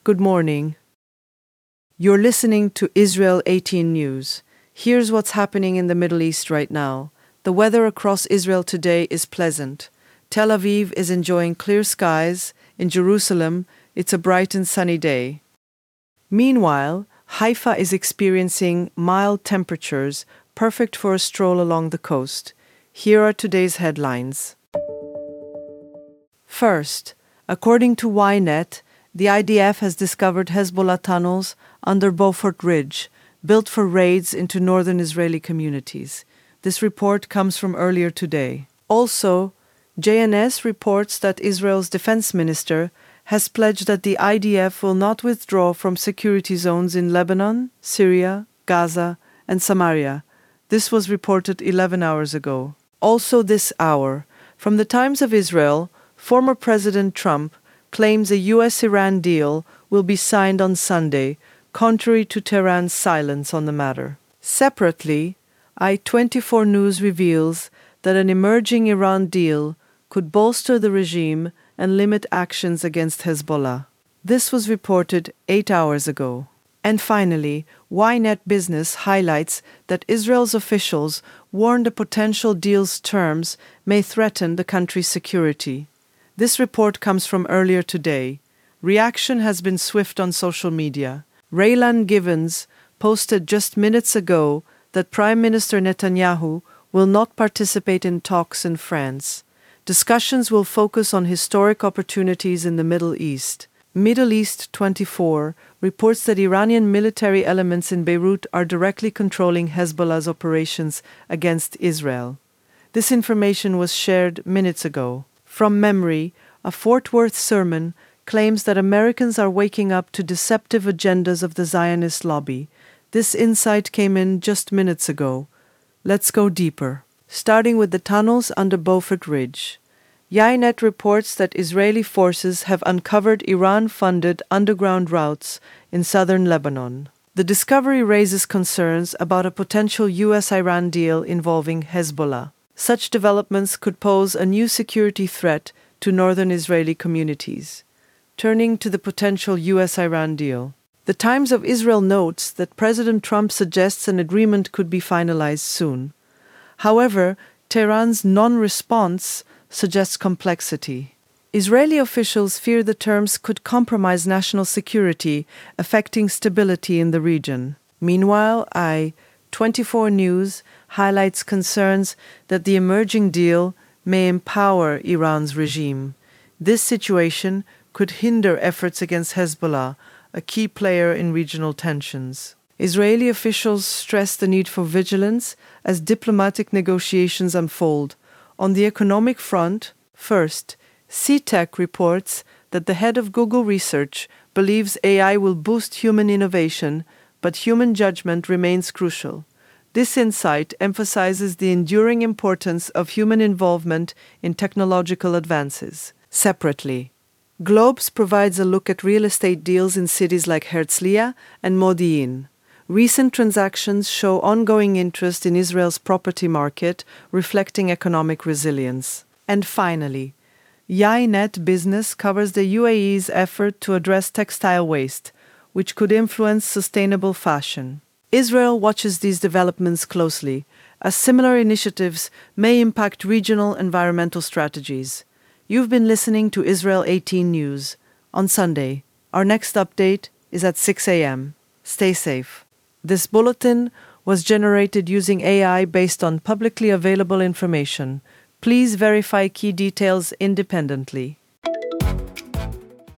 Good morning. You're listening to Israel 18 News. Here's what's happening in the Middle East right now. The weather across Israel today is pleasant. Tel Aviv is enjoying clear skies. In Jerusalem, it's a bright and sunny day. Meanwhile, Haifa is experiencing mild temperatures, perfect for a stroll along the coast. Here are today's headlines. First, according to Ynet, the IDF has discovered Hezbollah tunnels under Beaufort Ridge, built for raids into northern Israeli communities. This report comes from earlier today. Also, JNS reports that Israel's defense minister has pledged that the IDF will not withdraw from security zones in Lebanon, Syria, Gaza, and Samaria. This was reported 11 hours ago. Also this hour, from the Times of Israel, former President Trump claims a U.S.-Iran deal will be signed on Sunday, contrary to Tehran's silence on the matter. Separately, I-24 News reveals that an emerging Iran deal could bolster the regime and limit actions against Hezbollah. This was reported 8 hours ago. And finally, Ynet Business highlights that Israel's officials warned a potential deal's terms may threaten the country's security. This report comes from earlier today. Reaction has been swift on social media. Raylan Givens posted just minutes ago that Prime Minister Netanyahu will not participate in talks in France. Discussions will focus on historic opportunities in the Middle East. Middle East 24 reports that Iranian military elements in Beirut are directly controlling Hezbollah's operations against Israel. This information was shared minutes ago. From memory, a Fort Worth sermon claims that Americans are waking up to deceptive agendas of the Zionist lobby. This insight came in just minutes ago. Let's go deeper. Starting with the tunnels under Beaufort Ridge. Ynet reports that Israeli forces have uncovered Iran-funded underground routes in southern Lebanon. The discovery raises concerns about a potential U.S.-Iran deal involving Hezbollah. Such developments could pose a new security threat to northern Israeli communities. Turning to the potential U.S.-Iran deal. The Times of Israel notes that President Trump suggests an agreement could be finalized soon. However, Tehran's non-response suggests complexity. Israeli officials fear the terms could compromise national security, affecting stability in the region. Meanwhile, I-24 News highlights concerns that the emerging deal may empower Iran's regime. This situation could hinder efforts against Hezbollah, a key player in regional tensions. Israeli officials stress the need for vigilance as diplomatic negotiations unfold. On the economic front, first, CTech reports that the head of Google Research believes AI will boost human innovation, but human judgment remains crucial. This insight emphasizes the enduring importance of human involvement in technological advances. Separately, Globes provides a look at real estate deals in cities like Herzliya and Modi'in. Recent transactions show ongoing interest in Israel's property market, reflecting economic resilience. And finally, Ynet Business covers the UAE's effort to address textile waste, which could influence sustainable fashion. Israel watches these developments closely, as similar initiatives may impact regional environmental strategies. You've been listening to Israel 18 News. On Sunday, our next update is at 6 a.m. Stay safe. This bulletin was generated using AI based on publicly available information. Please verify key details independently.